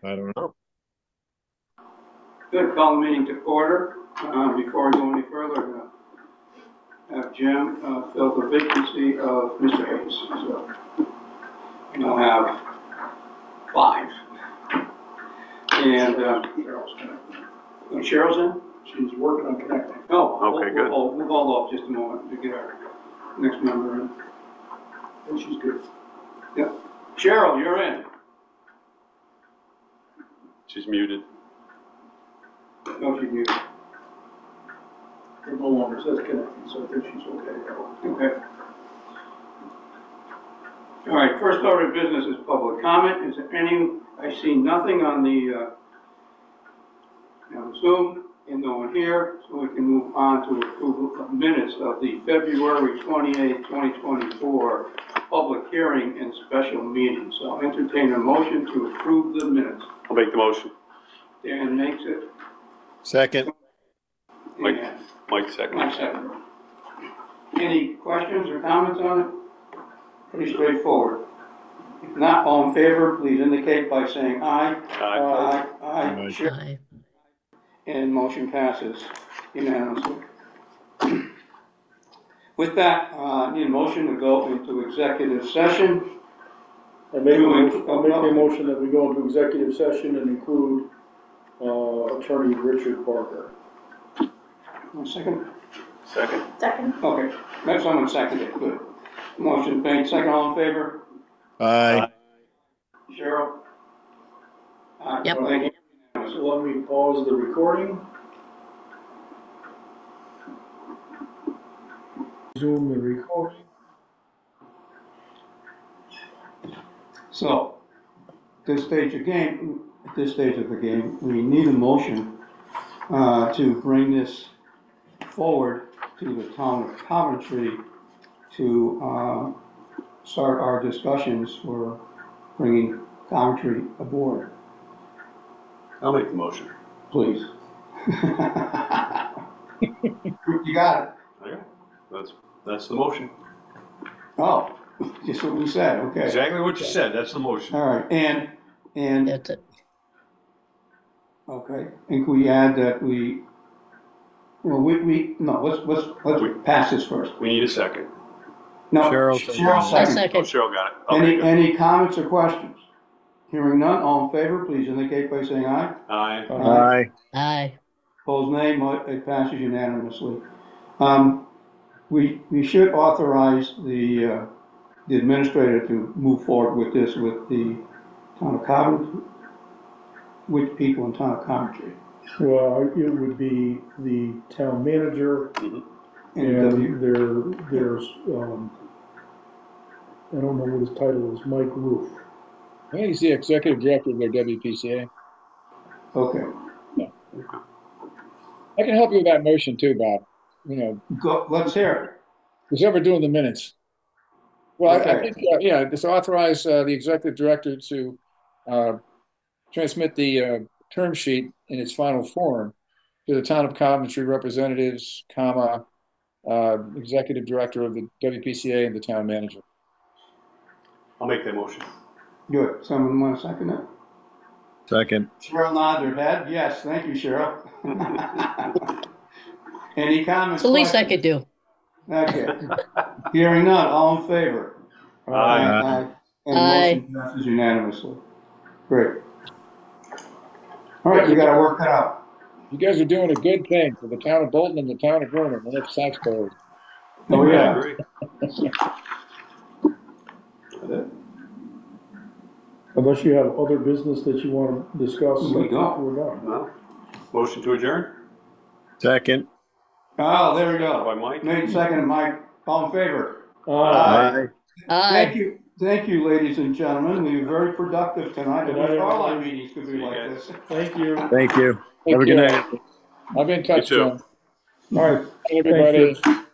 I don't know. Good, call the meeting to order. Before we go any further, I'm going to have Jim fill the vacancy of Mr. Hayes. So we now have 5. And Cheryl's connecting. Cheryl's in? She's working on connecting. Oh, okay, good. We'll hold off just a moment to get our next member in. And she's good. Yep. Cheryl, you're in. She's muted. No, she's muted. It no longer says connecting, so I think she's okay. Okay. All right, first order of business is public comment. Is there any, I see nothing on the Zoom and no one here, so we can move on to approval of minutes of the February 28th, 2024 public hearing and special meeting. So I'll entertain a motion to approve the minutes. I'll make the motion. Dan makes it. Second. Mike second. Mike second. Any questions or comments on it? Pretty straightforward. If not, all in favor, please indicate by saying aye. Aye. Aye. Sure. Aye. And motion passes unanimously. With that, need a motion to go into executive session. I'll make a motion that we go into executive session and include Attorney Richard Barker. 1 second. Second. Okay, let someone second it, good. Motion made, second, all in favor? Aye. Cheryl? Yep. Thank you. So let me pause the recording. Zoom the recording. So, at this stage of the game, we need a motion to bring this forward to the town of Coventry to start our discussions for bringing Coventry aboard. I'll make the motion. Please. You got it. Okay. That's the motion. Oh, just what we said, okay. Exactly what you said. That's the motion. All right, and, That's it. okay, and can we add that let's pass this first. We need a second. No, Cheryl Cheryl Oh, second. Cheryl got it. Okay, Any comments or questions? Hearing none, all in favor, please indicate by saying aye. Aye. Aye. Aye. Opposed, nay. It passes unanimously. We should authorize the administrator to move forward with this with the town of Coventry, with people in town of Coventry. Well, it would be the town manager and there's, I don't know what his title is, Mike Roof. I think he's the executive director of their WPCA. Okay. I can help you with that motion too, Bob. You know, Let's hear it. because we're doing the minutes. Well, Okay. I think, yeah, just authorize the executive director to transmit the term sheet in its final form to the town of Coventry representatives, executive director of the WPCA and the town manager. I'll make that motion. Good. Someone want to second it? Second. Cheryl nodded her head. Yes, thank you, Cheryl. Any comments? It's the least I questions? could do. Okay. Hearing none, all in favor? Aye. And Aye. motion passes unanimously. Great. All right, we gotta work it out. You guys are doing a good thing for the town of Bolton and the town of Vernon, and it's taxpayers. Oh, I yeah. agree. Unless you have other business that you want to discuss. We don't. We're done. No. Motion to adjourn Second. Oh, there we go. by Mike. Made second, Mike. All in favor? Aye. Aye. Thank you, ladies and gentlemen. We were very productive tonight. I Good night, wish all our everybody. meetings could be like this. Thank you. Thank you. Take Have a good care. night. I'll be in touch, You too. John. All right. Everybody. Thanks, Rich.